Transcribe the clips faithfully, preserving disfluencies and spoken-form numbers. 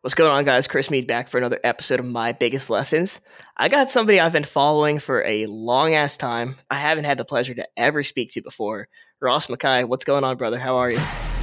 What's going on, guys? Chris Mead back for another episode of My Biggest Lessons. I got somebody I've been following for a long ass time. I haven't had the pleasure to ever speak to before. Ross Mackay, what's going on, brother? How are you?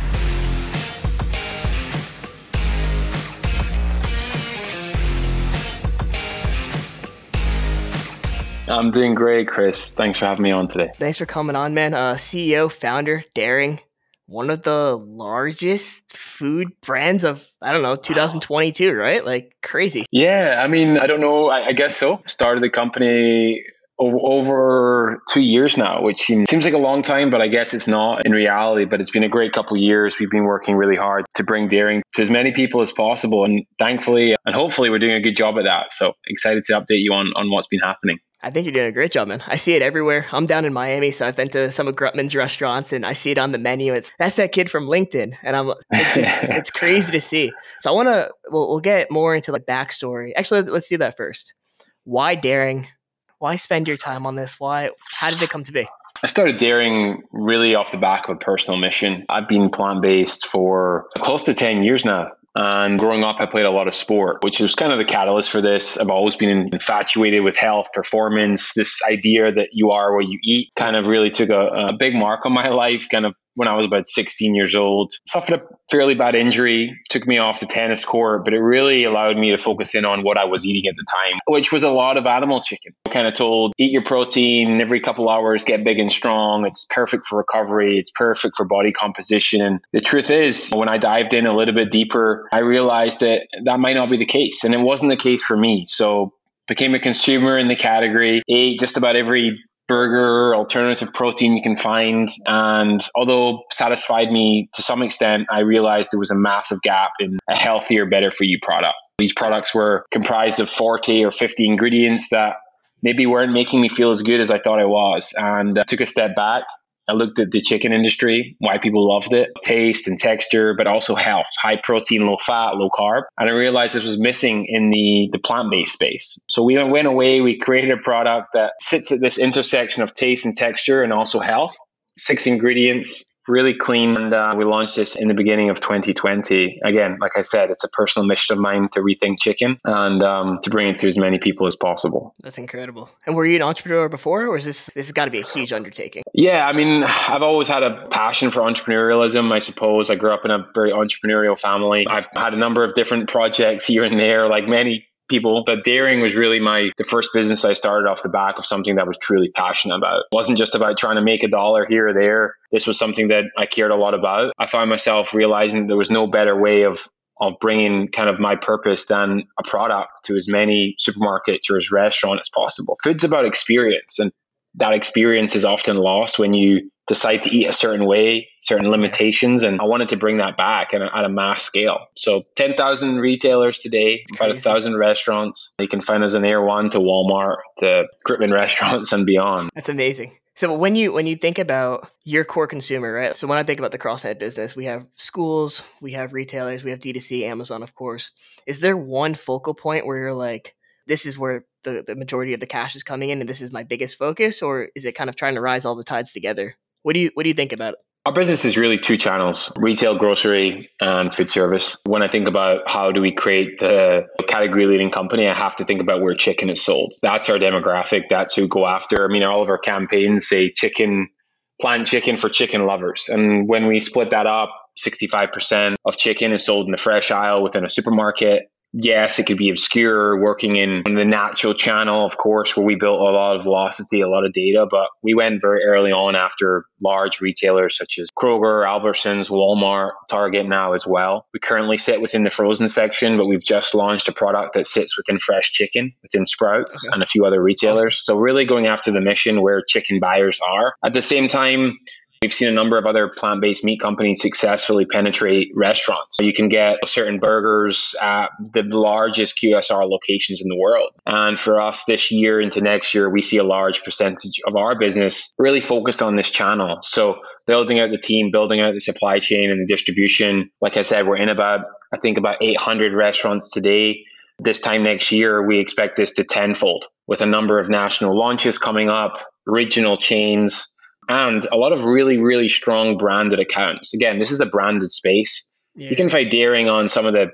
I'm doing great, Chris. Thanks for having me on today. Thanks for coming on, man. Uh, C E O, founder, Daring, one of the largest food brands of, I don't know, two thousand twenty-two, right? Like crazy. Yeah, I mean, I don't know. I, I guess so. Started the company o- over two years now, which seems, seems like a long time, but I guess it's not in reality. But it's been a great couple of years. We've been working really hard to bring Daring to as many people as possible. And thankfully, and hopefully we're doing a good job at that. So excited to update you on, on what's been happening. I think you're doing a great job, man. I see it everywhere. I'm down in Miami, so I've been to some of Grutman's restaurants, and I see it on the menu. It's that's that kid from LinkedIn, and I'm it's just it's crazy to see. So I want to we'll, we'll get more into like backstory. Actually, let's do that first. Why Daring? Why spend your time on this? Why? How did it come to be? I started Daring really off the back of a personal mission. I've been plant-based for close to ten years now. And growing up, I played a lot of sport, which was kind of the catalyst for this. I've always been infatuated with health, performance. This idea that you are what you eat kind of really took a, a big mark on my life, kind of when I was about sixteen years old. Suffered a fairly bad injury, took me off the tennis court, but it really allowed me to focus in on what I was eating at the time, which was a lot of animal chicken. Kind of told, eat your protein every couple hours, get big and strong. It's perfect for recovery. It's perfect for body composition. And the truth is, when I dived in a little bit deeper, I realized that that might not be the case. And it wasn't the case for me. So became a consumer in the category, ate just about every burger, alternative protein you can find. And although satisfied me to some extent, I realized there was a massive gap in a healthier, better for you product. These products were comprised of forty or fifty ingredients that maybe weren't making me feel as good as I thought I was. And I took a step back. I looked at the chicken industry, why people loved it, taste and texture, but also health, high protein, low fat, low carb. And I realized this was missing in the, the plant-based space. So we went away, we created a product that sits at this intersection of taste and texture and also health. Six ingredients, really clean. And uh, we launched this in the beginning of twenty twenty. Again, like I said, it's a personal mission of mine to rethink chicken and um, to bring it to as many people as possible. That's incredible. And were you an entrepreneur before, or is this this has got to be a huge undertaking? Yeah, I mean, I've always had a passion for entrepreneurialism, I suppose. I grew up in a very entrepreneurial family. I've had a number of different projects here and there, like many people, but Daring was really my the first business I started off the back of something that I was truly passionate about. It wasn't just about trying to make a dollar here or there. This was something that I cared a lot about. I found myself realizing there was no better way of of bringing kind of my purpose than a product to as many supermarkets or as restaurants as possible. Food's about experience, and that experience is often lost when you decide to eat a certain way, certain limitations. And I wanted to bring that back at a, at a mass scale. So ten thousand retailers today, about a thousand restaurants. You can find us in Erewhon to Walmart, to Grutman restaurants and beyond. That's amazing. So when you when you think about your core consumer, right? So when I think about the CrossNet business, we have schools, we have retailers, we have D two C, Amazon, of course. Is there one focal point where you're like, this is where the, the majority of the cash is coming in and this is my biggest focus? Or is it kind of trying to rise all the tides together? What do you what do you think about it? Our business is really two channels, retail, grocery, and food service. When I think about how do we create the category leading company, I have to think about where chicken is sold. That's our demographic. That's who we go after. I mean, all of our campaigns say chicken, plant chicken for chicken lovers. And when we split that up, sixty-five percent of chicken is sold in the fresh aisle within a supermarket. Yes, it could be obscure, working in the natural channel, of course, where we built a lot of velocity, a lot of data, but we went very early on after large retailers such as Kroger, Albertsons, Walmart, Target now as well. We currently sit within the frozen section, but we've just launched a product that sits within fresh chicken, within Sprouts okay. and a few other retailers. Awesome. So really going after the mission where chicken buyers are. At the same time, we've seen a number of other plant-based meat companies successfully penetrate restaurants. You can get certain burgers at the largest Q S R locations in the world. And for us this year into next year, we see a large percentage of our business really focused on this channel. So building out the team, building out the supply chain and the distribution. Like I said, we're in about, I think about eight hundred restaurants today. This time next year, we expect this to tenfold with a number of national launches coming up, regional chains, and a lot of really, really strong branded accounts. Again, this is a branded space. Yeah. You can find Daring on some of the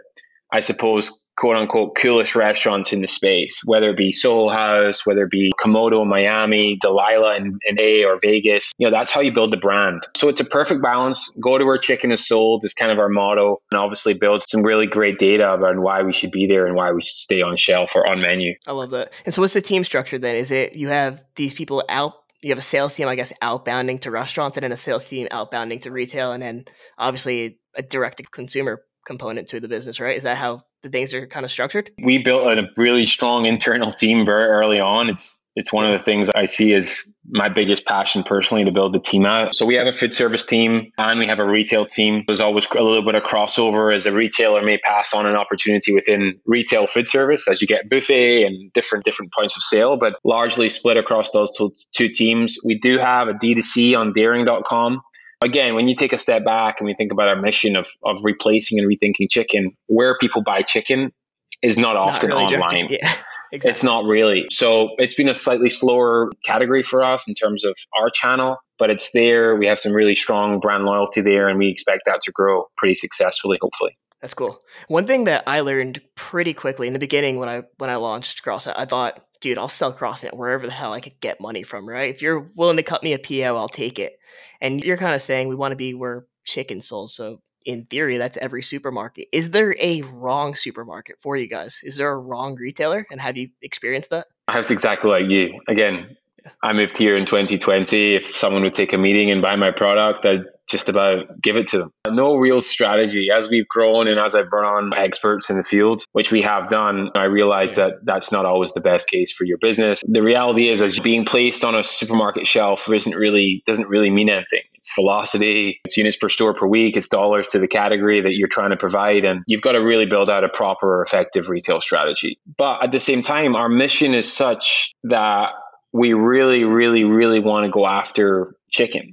I suppose, quote unquote, coolest restaurants in the space, whether it be Soho House, whether it be Komodo in Miami, Delilah in, in A or Vegas. You know, that's how you build the brand. So it's a perfect balance. Go to where chicken is sold is kind of our motto, and obviously build some really great data about why we should be there and why we should stay on shelf or on menu. I love that. And so what's the team structure then? Is it you have these people out, you have a sales team, I guess, outbounding to restaurants, and then a sales team outbounding to retail, and then obviously a direct-to-consumer component to the business, right? Is that how the things are kind of structured? We built a really strong internal team very early on. It's it's one of the things I see as my biggest passion personally, to build the team out. So we have a food service team and we have a retail team. There's always a little bit of crossover, as a retailer may pass on an opportunity within retail food service as you get buffet and different different points of sale, but largely split across those two, two teams. We do have a D two C on daring dot com. Again, when you take a step back and we think about our mission of of replacing and rethinking chicken, where people buy chicken is not often Not really online. Yeah, exactly. It's not really. So it's been a slightly slower category for us in terms of our channel, but it's there. We have some really strong brand loyalty there, and we expect that to grow pretty successfully, hopefully. That's cool. One thing that I learned pretty quickly in the beginning when I when I launched CrossNet, I thought, dude, I'll sell CrossNet wherever the hell I could get money from, right? If you're willing to cut me a P O, I'll take it. And you're kind of saying we want to be where chicken sold. So in theory, that's every supermarket. Is there a wrong supermarket for you guys? Is there a wrong retailer? And have you experienced that? I was exactly like you. Again, I moved here in twenty twenty. If someone would take a meeting and buy my product, I'd just about give it to them. No real strategy. As we've grown and as I've brought on experts in the field, which we have done, I realized that that's not always the best case for your business. The reality is, as being placed on a supermarket shelf isn't really doesn't really mean anything. It's velocity, it's units per store per week, it's dollars to the category that you're trying to provide. And you've got to really build out a proper, effective retail strategy. But at the same time, our mission is such that we really, really, really want to go after chicken.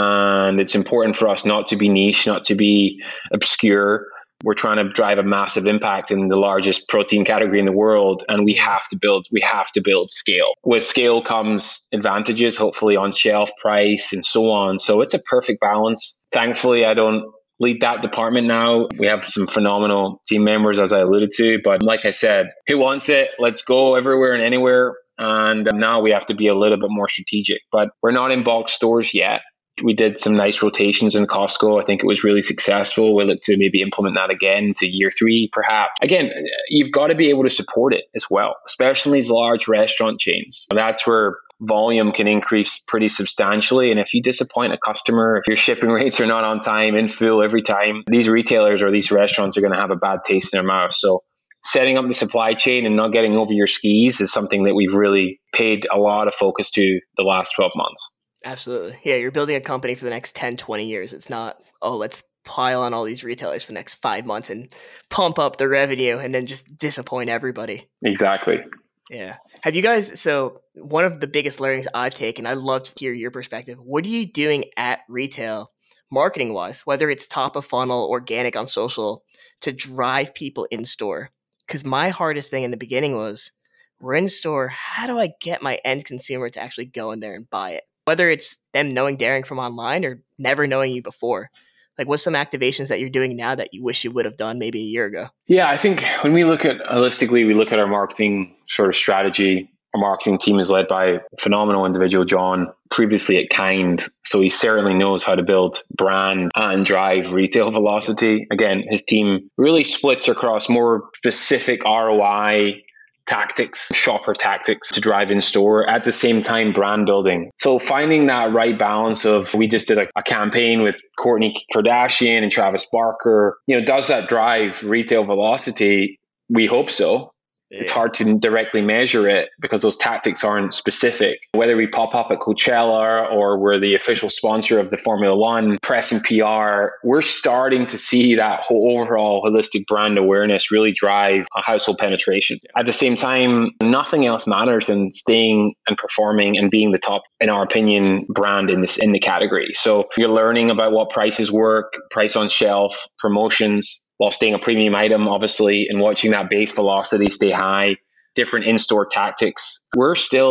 And it's important for us not to be niche, not to be obscure. We're trying to drive a massive impact in the largest protein category in the world. And we have to build, we have to build scale. With scale comes advantages, hopefully on shelf price and so on. So it's a perfect balance. Thankfully, I don't lead that department now. We have some phenomenal team members, as I alluded to. But like I said, who wants it? Let's go everywhere and anywhere. And now we have to be a little bit more strategic. But we're not in box stores yet. We did some nice rotations in Costco. I think it was really successful. We'll look to maybe implement that again to year three, perhaps. Again, you've got to be able to support it as well, especially these large restaurant chains. That's where volume can increase pretty substantially. And if you disappoint a customer, if your shipping rates are not on time, in full every time, these retailers or these restaurants are going to have a bad taste in their mouth. So setting up the supply chain and not getting over your skis is something that we've really paid a lot of focus to the last twelve months. Absolutely. Yeah, you're building a company for the next ten, twenty years. It's not, oh, let's pile on all these retailers for the next five months and pump up the revenue and then just disappoint everybody. Exactly. Yeah. Have you guys, so one of the biggest learnings I've taken, I'd love to hear your perspective. What are you doing at retail, marketing wise, whether it's top of funnel, organic on social, to drive people in store? Because my hardest thing in the beginning was, we're in store, how do I get my end consumer to actually go in there and buy it? Whether it's them knowing Daring from online or never knowing you before. Like, what's some activations that you're doing now that you wish you would have done maybe a year ago? Yeah, I think when we look at holistically, we look at our marketing sort of strategy. Our marketing team is led by a phenomenal individual, John, previously at Kind. So he certainly knows how to build brand and drive retail velocity. Again, his team really splits across more specific R O I tactics, shopper tactics to drive in store, at the same time brand building. So finding that right balance of, we just did a, a campaign with Kourtney Kardashian and Travis Barker. You know, does that drive retail velocity? We hope so. Yeah. It's hard to directly measure it because those tactics aren't specific. Whether we pop up at Coachella or we're the official sponsor of the Formula One, press and P R, we're starting to see that whole overall holistic brand awareness really drive a household penetration. At the same time, nothing else matters than staying and performing and being the top, in our opinion, brand in this in the category. So you're learning about what prices work, price on shelf, promotions, while staying a premium item, obviously, and watching that base velocity stay high, different in-store tactics. We're still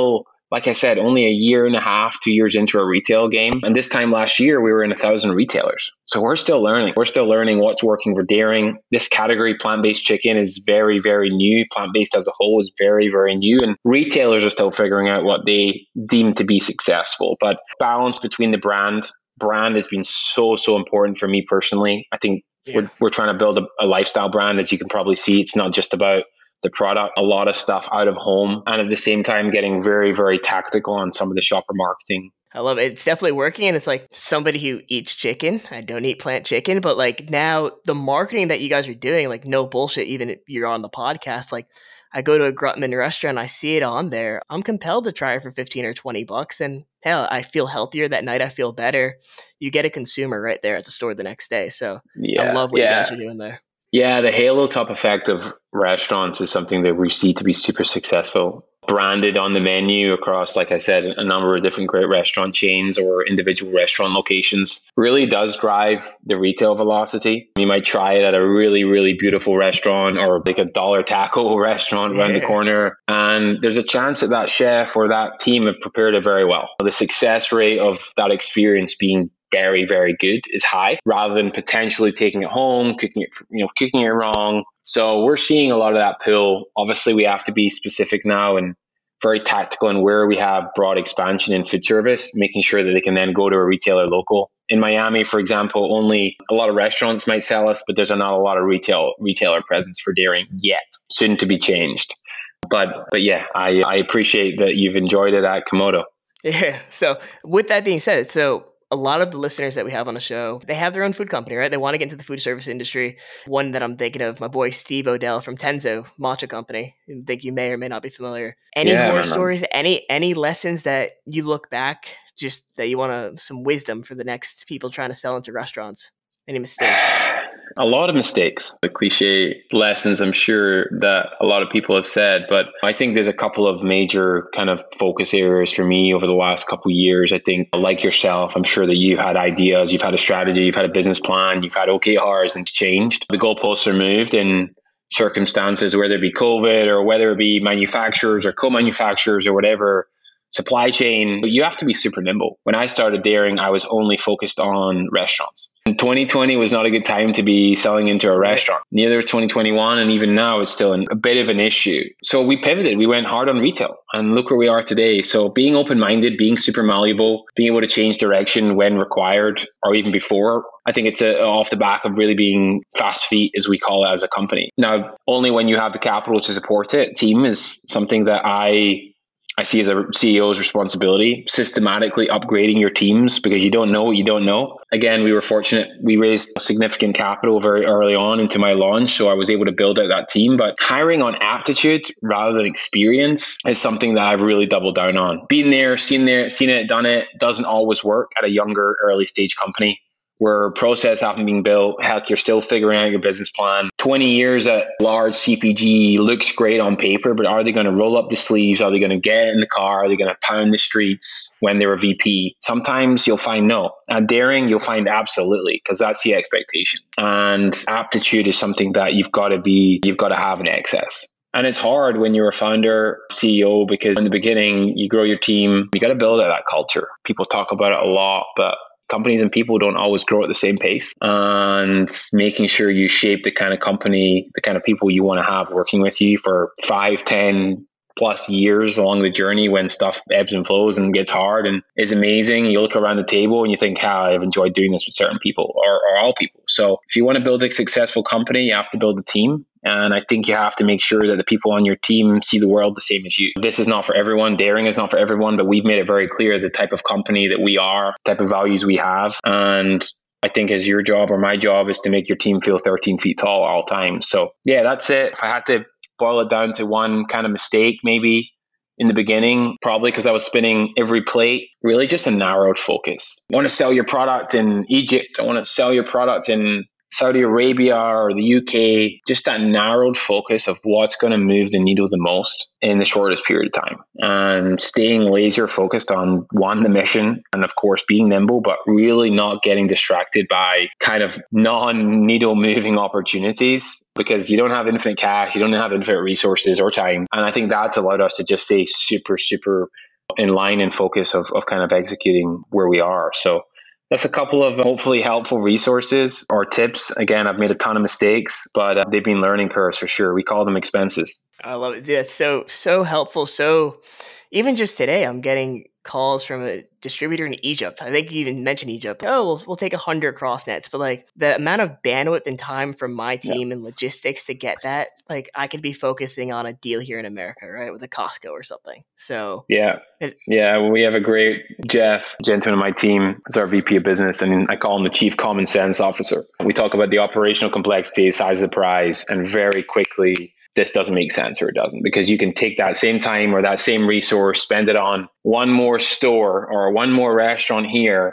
like I said, only a year and a half, two years into a retail game. And this time last year, we were in a thousand retailers. So we're still learning. We're still learning what's working for dairying. This category, plant-based chicken, is very, very new. Plant-based as a whole is very, very new. And retailers are still figuring out what they deem to be successful. But balance between the brand, brand has been so, so important for me personally. I think yeah. we're, we're trying to build a, a lifestyle brand. As you can probably see, it's not just about the product, a lot of stuff out of home, and at the same time getting very, very tactical on some of the shopper marketing. I love it. It's definitely working. And it's like, somebody who eats chicken, I don't eat plant chicken, but like now the marketing that you guys are doing, like no bullshit, even if you're on the podcast, like I go to a Grutman restaurant, I see it on there. I'm compelled to try it for fifteen or twenty bucks. And hell, I feel healthier that night. I feel better. You get a consumer right there at the store the next day. So yeah, I love what yeah. you guys are doing there. Yeah, the halo top effect of restaurants is something that we see to be super successful. Branded on the menu across, like I said, a number of different great restaurant chains or individual restaurant locations really does drive the retail velocity. You might try it at a really, really beautiful restaurant or like a dollar taco restaurant around the corner. And there's a chance that that chef or that team have prepared it very well. The success rate of that experience being very, very good is high, rather than potentially taking it home, cooking it, you know, cooking it wrong. So we're seeing a lot of that pull. Obviously, we have to be specific now and very tactical in where we have broad expansion in food service, making sure that they can then go to a retailer local. In Miami, for example, only a lot of restaurants might sell us, but there's not a lot of retail retailer presence for dairying yet. Soon to be changed. But but yeah, I, I appreciate that you've enjoyed it at Komodo. Yeah. So with that being said, so a lot of the listeners that we have on the show, they have their own food company, right? They want to get into the food service industry. One that I'm thinking of, my boy Steve Odell from Tenzo Matcha Company. I think you may or may not be familiar. Any yeah, horror stories, any any lessons that you look back, just that you want to, some wisdom for the next people trying to sell into restaurants? Any mistakes? A lot of mistakes, the cliche lessons I'm sure that a lot of people have said, but I think there's a couple of major kind of focus areas for me over the last couple of years. I think, like yourself, I'm sure that you've had ideas, you've had a strategy, you've had a business plan, you've had O K Rs, and it's changed. The goalposts are moved in circumstances, whether it be COVID or whether it be manufacturers or co-manufacturers or whatever, supply chain. You have to be super nimble. When I started dairying, I was only focused on restaurants. And twenty twenty was not a good time to be selling into a restaurant. Neither was twenty twenty-one, and even now it's still an, a bit of an issue. So we pivoted. We went hard on retail, and look where we are today. So being open-minded, being super malleable, being able to change direction when required or even before, I think it's a, off the back of really being fast feet, as we call it as a company. Now, only when you have the capital to support it, team is something that I I see as a C E O's responsibility, systematically upgrading your teams, because you don't know what you don't know. Again, we were fortunate. We raised significant capital very early on into my launch, so I was able to build out that team. But hiring on aptitude rather than experience is something that I've really doubled down on. Being there, seen there, seen it, done it, doesn't always work at a younger, early stage company, where process haven't been built. Heck, you're still figuring out your business plan. twenty years at large C P G looks great on paper, but are they going to roll up the sleeves? Are they going to get in the car? Are they going to pound the streets when they're a V P? Sometimes you'll find no. At dairying, you'll find absolutely, because that's the expectation. And aptitude is something that you've got to be, you've got to have in excess. And it's hard when you're a founder, C E O, because in the beginning, you grow your team, you got to build out that culture. People talk about it a lot, but companies and people don't always grow at the same pace, and making sure you shape the kind of company, the kind of people you want to have working with you for five, ten plus years along the journey when stuff ebbs and flows and gets hard and is amazing. You look around the table and you think, how I've enjoyed doing this with certain people or, or all people. So if you want to build a successful company, you have to build a team. And I think you have to make sure that the people on your team see the world the same as you. This is not for everyone. Dairying is not for everyone, but we've made it very clear the type of company that we are, the type of values we have. And I think as your job or my job is to make your team feel thirteen feet tall all times. So yeah, that's it. If I had to boil it down to one kind of mistake, maybe in the beginning, probably because I was spinning every plate, really just a narrowed focus. I want to sell your product in Egypt. I want to sell your product in Saudi Arabia or the U K, just that narrowed focus of what's going to move the needle the most in the shortest period of time, and staying laser focused on one, the mission, and of course being nimble, but really not getting distracted by kind of non-needle moving opportunities, because you don't have infinite cash, you don't have infinite resources or time. And I think that's allowed us to just stay super, super in line and focus of, of kind of executing where we are. So that's a couple of hopefully helpful resources or tips. Again, I've made a ton of mistakes, but uh, they've been learning curves for sure. We call them expenses. I love it. That's so, so helpful. So even just today, I'm getting calls from a distributor in Egypt. I think you even mentioned Egypt. Oh, we'll, we'll take a hundred cross nets, but like the amount of bandwidth and time from my team yeah. and logistics to get that, like I could be focusing on a deal here in America, right? With a Costco or something. So yeah, it, yeah, we have a great Jeff, gentleman on my team. It's our V P of business, and I call him the Chief Common Sense Officer. We talk about the operational complexity, size of the prize, and very quickly, this doesn't make sense or it doesn't, because you can take that same time or that same resource, spend it on one more store or one more restaurant here,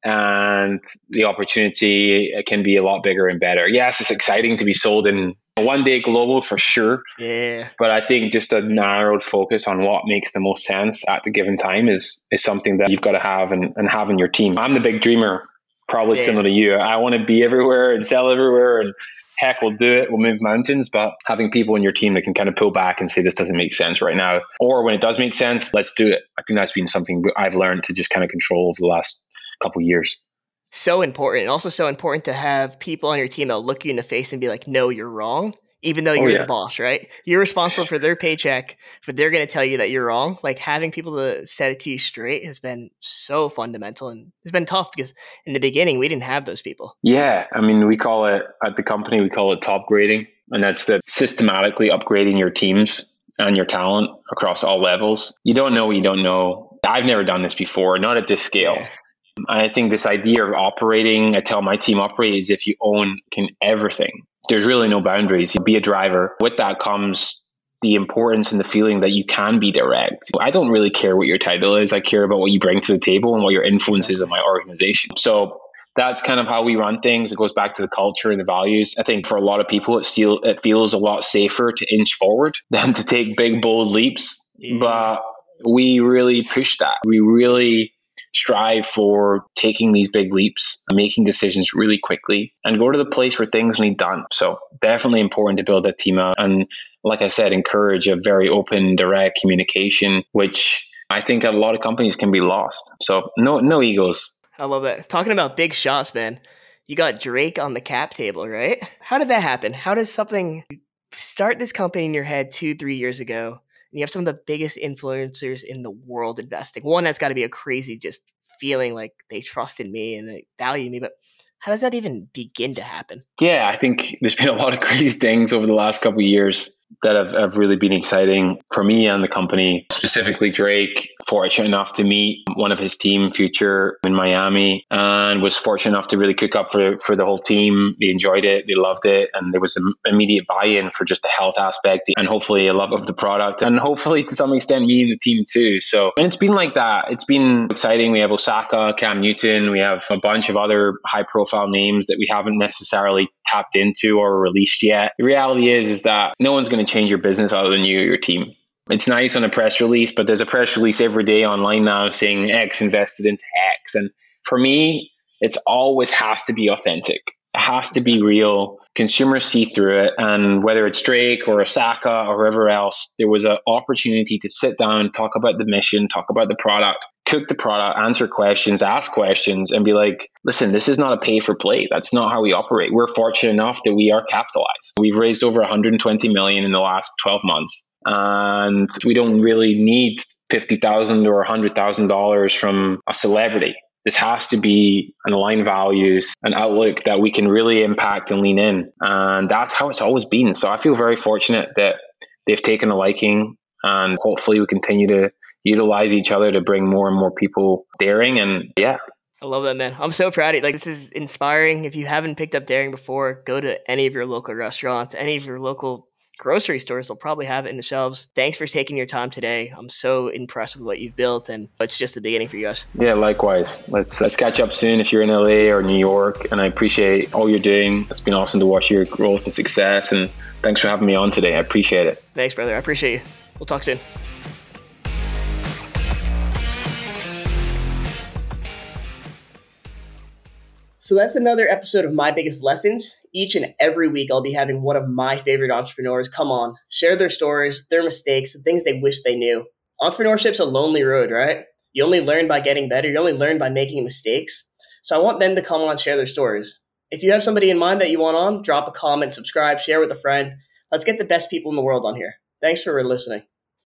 and the opportunity can be a lot bigger and better. Yes, it's exciting to be sold in one day global for sure. Yeah. But I think just a narrowed focus on what makes the most sense at the given time is is something that you've got to have and, and have in your team. I'm the big dreamer, probably yeah. similar to you. I want to be everywhere and sell everywhere, and heck, we'll do it. We'll move mountains, but having people in your team that can kind of pull back and say, this doesn't make sense right now. Or when it does make sense, let's do it. I think that's been something I've learned to just kind of control over the last couple of years. So important. And also so important to have people on your team that'll look you in the face and be like, no, you're wrong. Even though you're oh, yeah. the boss, right? You're responsible for their paycheck, but they're going to tell you that you're wrong. Like having people to set it to you straight has been so fundamental, and it's been tough because in the beginning we didn't have those people. Yeah. I mean, we call it at the company, we call it top grading, and that's the systematically upgrading your teams and your talent across all levels. You don't know what you don't know. I've never done this before, not at this scale. Yeah. I think this idea of operating, I tell my team operate is if you own can everything. There's really no boundaries. You be a driver. With that comes the importance and the feeling that you can be direct. I don't really care what your title is. I care about what you bring to the table and what your influence is on my organization. So that's kind of how we run things. It goes back to the culture and the values. I think for a lot of people, it, feel, it feels a lot safer to inch forward than to take big, bold leaps. Yeah. But we really push that. We really strive for taking these big leaps, making decisions really quickly, and go to the place where things need done. So definitely important to build that team out. And like I said, encourage a very open, direct communication, which I think a lot of companies can be lost. So no, no egos. I love that. Talking about big shots, man. You got Drake on the cap table, right? How did that happen? How does something start this company in your head two, three years ago? And you have some of the biggest influencers in the world investing. One, that's got to be a crazy just feeling like they trust in me and they value me. But how does that even begin to happen? Yeah, I think there's been a lot of crazy things over the last couple of years that have, have really been exciting for me and the company, specifically Drake. Fortunate enough to meet one of his team, Future, in Miami, and was fortunate enough to really cook up for, for the whole team. They enjoyed it, they loved it, and there was an immediate buy-in for just the health aspect and hopefully a love of the product, and hopefully to some extent me and the team too. So, and it's been like that. It's been exciting. We have Osaka, Cam Newton, we have a bunch of other high-profile names that we haven't necessarily tapped into or released yet. The reality is, is that no one's going to change your business other than you or your team. It's nice on a press release, but there's a press release every day online now saying X invested into X. And for me, it's always has to be authentic. It has to be real. Consumers see through it. And whether it's Drake or Osaka or whoever else, there was an opportunity to sit down, talk about the mission, talk about the product, cook the product, answer questions, ask questions, and be like, listen, this is not a pay for play. That's not how we operate. We're fortunate enough that we are capitalized. We've raised over one hundred twenty million in the last twelve months. And we don't really need fifty thousand dollars or one hundred thousand dollars from a celebrity. This has to be an aligned values, an outlook that we can really impact and lean in. And that's how it's always been. So I feel very fortunate that they've taken a liking, and hopefully we continue to utilize each other to bring more and more people daring. And yeah. I love that, man. I'm so proud of you. Like, this is inspiring. If you haven't picked up Daring before, go to any of your local restaurants, any of your local grocery stores. They'll probably have it in the shelves. Thanks for taking your time today. I'm so impressed with what you've built, and it's just the beginning for you guys. Yeah, likewise. Let's let's catch up soon if you're in L A or New York. And I appreciate all you're doing. It's been awesome to watch your growth and success. And thanks for having me on today. I appreciate it. Thanks, brother. I appreciate you. We'll talk soon. So that's another episode of My Biggest Lessons. Each and every week, I'll be having one of my favorite entrepreneurs come on, share their stories, their mistakes, the things they wish they knew. Entrepreneurship's a lonely road, right? You only learn by getting better. You only learn by making mistakes. So I want them to come on, share their stories. If you have somebody in mind that you want on, drop a comment, subscribe, share with a friend. Let's get the best people in the world on here. Thanks for listening.